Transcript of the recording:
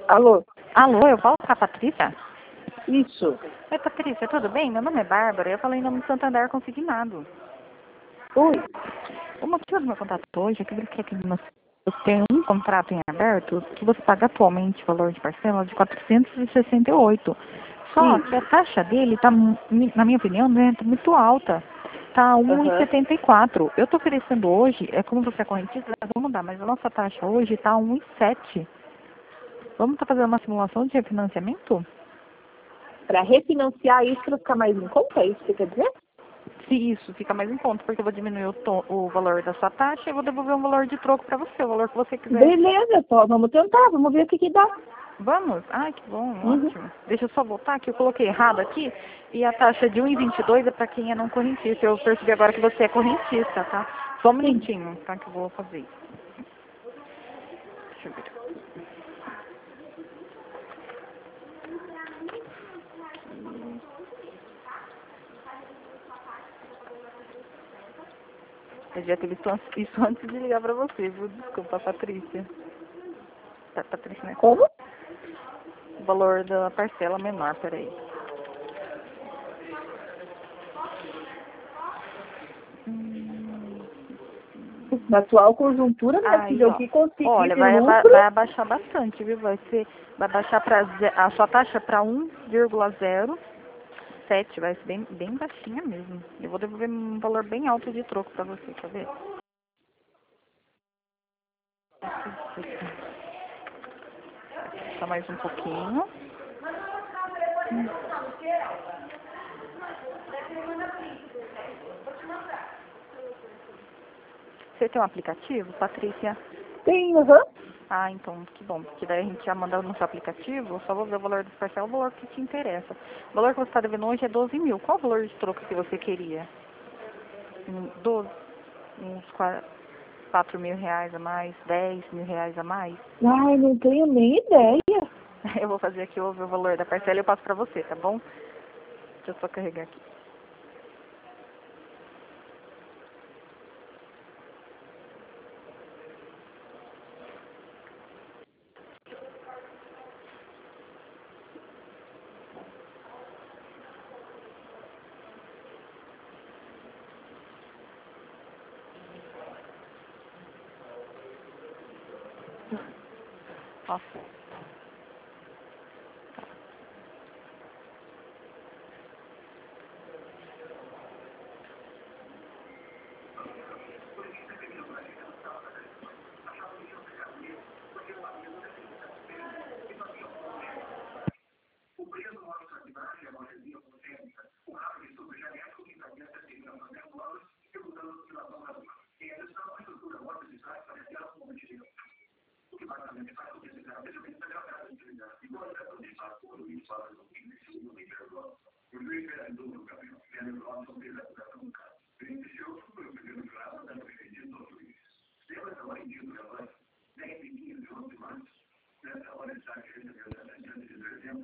Alô? Alô, eu falo com a Patrícia? Isso. Oi, Patrícia, tudo bem? Meu nome é Bárbara, eu falei em nome do Santander Consignado. Oi. O motivo do meu contato hoje é que eu tenho um contrato em aberto que você paga atualmente o valor de parcela de 468. Só que a taxa dele está, na minha opinião, né, tá muito alta. Está 1,74. Eu estou oferecendo hoje, é como você é correntista, vamos dar, mas a nossa taxa hoje está 1,7. Vamos estar fazendo uma simulação de refinanciamento? Para refinanciar isso para ficar mais em conta, é isso que você quer dizer? Se isso fica mais em conta, porque eu vou diminuir o valor da sua taxa e vou devolver um valor de troco para você, o valor que você quiser. Beleza, pô, vamos tentar, vamos ver o que dá. Vamos? Ai, que bom, ótimo. Deixa eu só voltar que eu coloquei errado aqui. E a taxa de 1,22 é para quem é não correntista. Eu percebi agora que você é correntista, tá? Só um minutinho, tá? Que eu vou fazer isso. Deixa eu ver. Eu já teve isso antes de ligar pra você, viu? Desculpa, Patrícia. Patrícia, né? Como? O valor da parcela menor, peraí. Na atual conjuntura, minha Aí, filha, o ó. que conseguir Olha, de vai, lucro, vai abaixar bastante, viu? Vai baixar a sua taxa para 1,07, vai ser bem baixinha mesmo. Eu vou devolver um valor bem alto de troco para você, quer ver? Só mais um pouquinho. Você tem um aplicativo, Patrícia? tem, Ah, então, que bom, porque daí a gente já manda no seu aplicativo, eu só vou ver o valor do parcela, o valor que te interessa. O valor que você está devendo hoje é 12 mil. Qual o valor de troco que você queria? 12, uns 4 mil reais a mais, 10 mil reais a mais? Ai, não tenho nem ideia. Eu vou fazer aqui o valor da parcela e eu passo pra você, tá bom? Deixa eu só carregar aqui. Nossa.